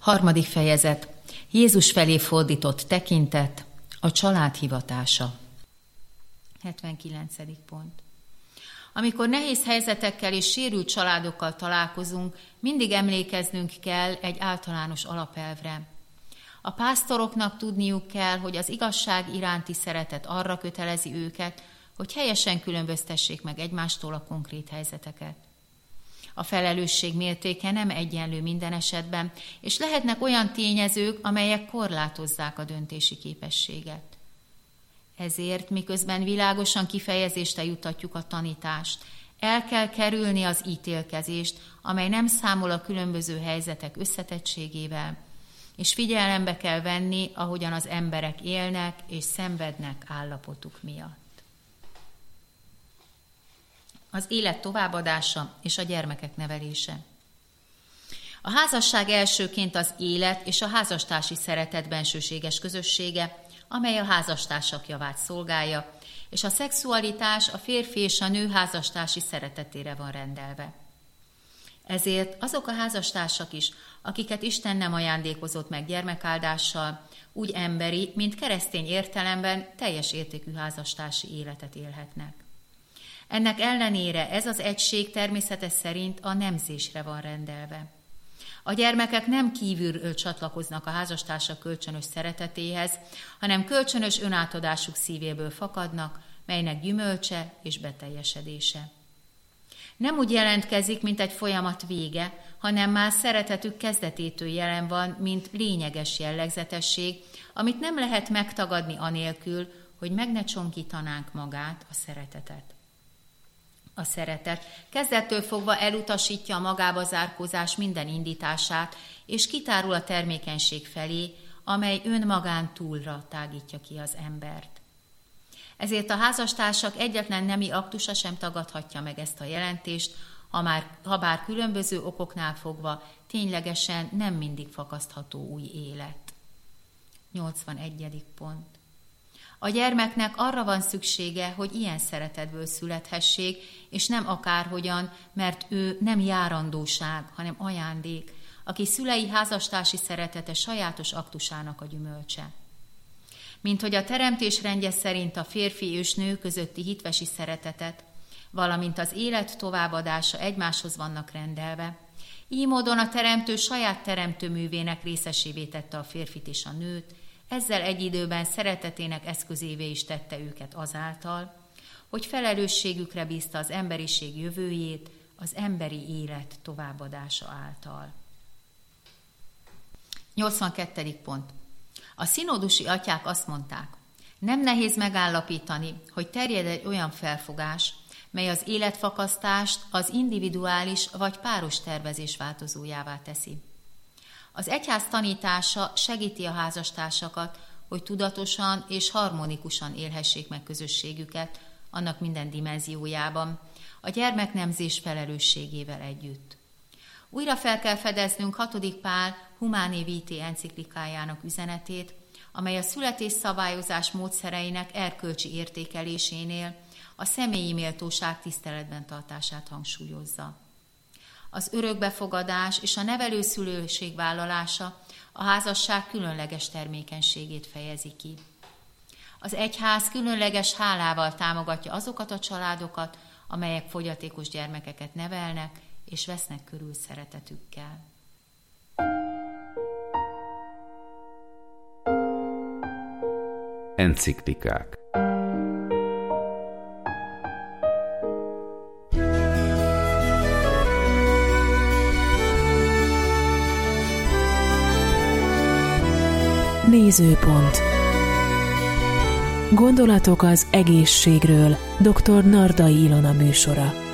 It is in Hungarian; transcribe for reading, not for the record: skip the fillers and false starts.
3. fejezet. Jézus felé fordított tekintet, a család hivatása. 79. pont. Amikor nehéz helyzetekkel és sérült családokkal találkozunk, mindig emlékeznünk kell egy általános alapelvre. A pásztoroknak tudniuk kell, hogy az igazság iránti szeretet arra kötelezi őket, hogy helyesen különböztessék meg egymástól a konkrét helyzeteket. A felelősség mértéke nem egyenlő minden esetben, és lehetnek olyan tényezők, amelyek korlátozzák a döntési képességet. Ezért, miközben világosan kifejezésre juttatjuk a tanítást, el kell kerülni az ítélkezést, amely nem számol a különböző helyzetek összetettségével, és figyelembe kell venni, ahogyan az emberek élnek és szenvednek állapotuk miatt. Az élet továbbadása és a gyermekek nevelése. A házasság elsőként az élet és a házastársi szeretet bensőséges közössége, amely a házastársak javát szolgálja, és a szexualitás a férfi és a nő házastársi szeretetére van rendelve. Ezért azok a házastársak is, akiket Isten nem ajándékozott meg gyermekáldással, úgy emberi, mint keresztény értelemben teljes értékű házastársi életet élhetnek. Ennek ellenére ez az egység természete szerint a nemzésre van rendelve. A gyermekek nem kívülről csatlakoznak a házastársak kölcsönös szeretetéhez, hanem kölcsönös önátadásuk szívéből fakadnak, melynek gyümölcse és beteljesedése. Nem úgy jelentkezik, mint egy folyamat vége, hanem már szeretetük kezdetétől jelen van, mint lényeges jellegzetesség, amit nem lehet megtagadni anélkül, hogy meg ne csonkítanánk magát, a szeretetet. A szeretet kezdettől fogva elutasítja a magába zárkózás minden indítását, és kitárul a termékenység felé, amely önmagán túlra tágítja ki az embert. Ezért a házastársak egyetlen nemi aktusa sem tagadhatja meg ezt a jelentést, ha bár különböző okoknál fogva ténylegesen nem mindig fakasztható új élet. 81. pont. A gyermeknek arra van szüksége, hogy ilyen szeretetből születhessék, és nem akárhogyan, mert ő nem járandóság, hanem ajándék, aki szülei házastársi szeretete sajátos aktusának a gyümölcse. Mint hogy a teremtés rendje szerint a férfi és nő közötti hitvesi szeretetet, valamint az élet továbbadása egymáshoz vannak rendelve, így módon a teremtő saját teremtőművének részesévé tette a férfit és a nőt, ezzel egy időben szeretetének eszközévé is tette őket azáltal, hogy felelősségükre bízta az emberiség jövőjét az emberi élet továbbadása által. 82. pont. A színódusi atyák azt mondták, nem nehéz megállapítani, hogy terjed egy olyan felfogás, mely az életfakasztást az individuális vagy páros tervezés változójává teszi. Az egyház tanítása segíti a házastársakat, hogy tudatosan és harmonikusan élhessék meg közösségüket, annak minden dimenziójában, a gyermeknemzés felelősségével együtt. Újra fel kell fedeznünk 6. Pál Humanae Vitae enciklikájának üzenetét, amely a születésszabályozás módszereinek erkölcsi értékelésénél a személyi méltóság tiszteletben tartását hangsúlyozza. Az örökbefogadás és a nevelőszülőség vállalása a házasság különleges termékenységét fejezi ki. Az egyház különleges hálával támogatja azokat a családokat, amelyek fogyatékos gyermekeket nevelnek és vesznek körül szeretetükkel. Enciklikák. Nézőpont. Gondolatok az egészségről. Dr. Nardai Ilona műsora.